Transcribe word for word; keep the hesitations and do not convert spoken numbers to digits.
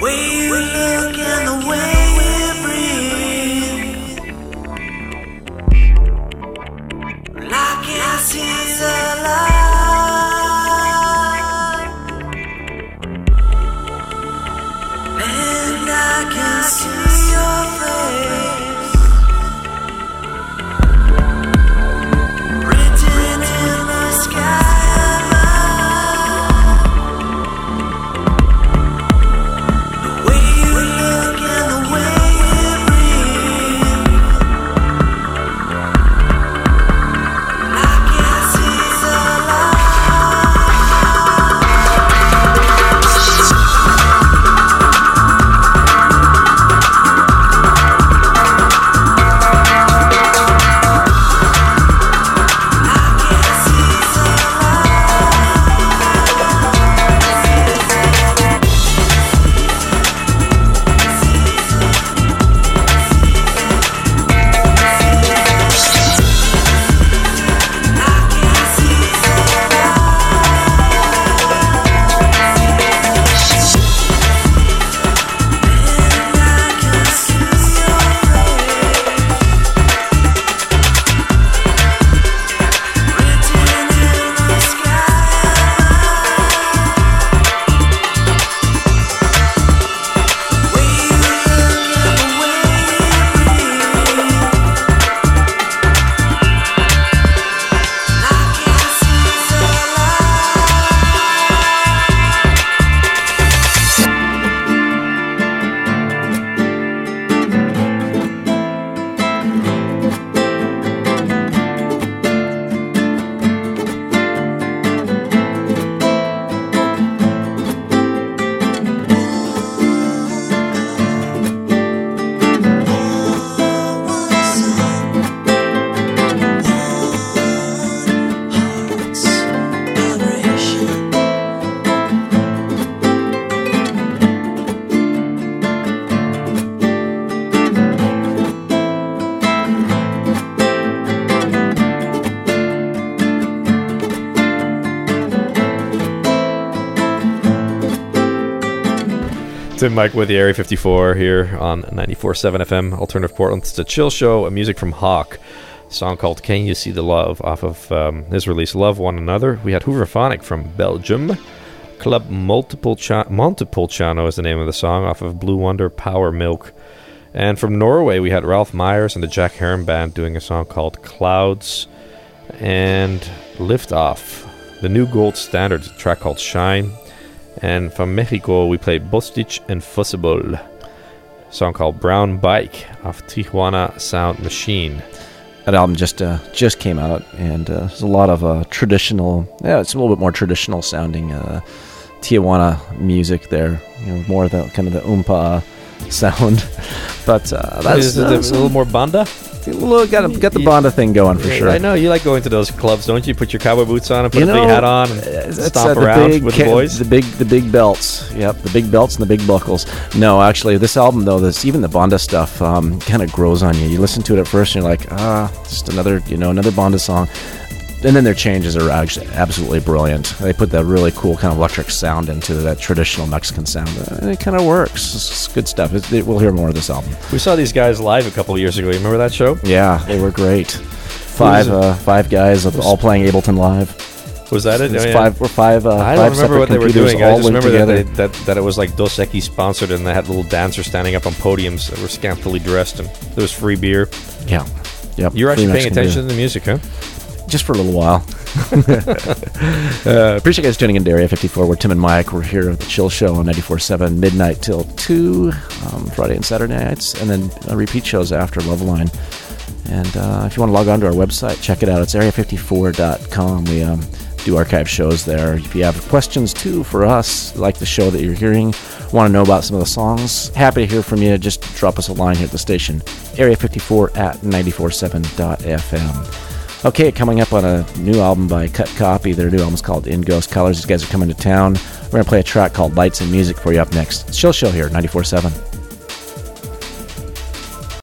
Tim Mike with the Area fifty-four here on ninety-four point seven F M, Alternative Portland. It's a chill show, a music from Hawk, a song called Can You See the Love off of um, his release Love One Another. We had Hooverphonic from Belgium. Club Multiple Ch- Montepulciano is the name of the song off of Blue Wonder Power Milk. And from Norway, we had Ralph Myers and the Jack Heron Band doing a song called Clouds. And Lift Off, the new gold standard, a track called Shine. And from Mexico, we played Bostich and Fussible, a song called Brown Bike off Tijuana Sound Machine. That album just uh, just came out, and uh, there's a lot of uh, traditional, yeah, it's a little bit more traditional sounding uh, Tijuana music there. You know, more of the kind of the oompa sound. But uh, that's Is it uh, a little more banda. A little, got, got the Bonda thing going for sure. I know you like going to those clubs, don't you? Put your cowboy boots on and put you know, a big hat on and stomp uh, around big, with the boys. The big, the big belts. Yep, the big belts and the big buckles. No, actually, this album though, this even the Bonda stuff um, kind of grows on you. You listen to it at first, and you're like, ah, just another, you know, another Bonda song. And then their changes are actually absolutely brilliant. They put that really cool kind of electric sound into that traditional Mexican sound. And it kind of works. It's good stuff. It's, it, we'll hear more of this album. We saw these guys live a couple of years ago. You remember that show? Yeah, they were great. Five uh, five guys all playing Ableton Live. Was that it? It's oh, yeah. Five or five. Uh, I don't don't remember what they were doing. I just remember that, they, that that it was like Dos Equis sponsored, and they had little dancers standing up on podiums that were scantily dressed, and there was free beer. Yeah, yep. You were actually paying attention beer. to the music, huh? Just for a little while. uh, appreciate you guys tuning in to Area fifty-four. We're Tim and Mike. We're here at the Chill Show on ninety-four point seven, midnight till two, um, Friday and Saturday nights, and then uh, repeat shows after Loveline. And uh, if you want to log on to our website, check it out. It's area fifty-four dot com. We um, do archive shows there. If you have questions, too, for us, like the show that you're hearing, want to know about some of the songs, happy to hear from you. Just drop us a line here at the station, area fifty-four at ninety-four point seven dot f m. Okay, coming up on a new album by Cut Copy. Their new album is called In Ghost Colors. These guys are coming to town. We're going to play a track called Lights and Music for you up next. Chill Show here, ninety-four point seven.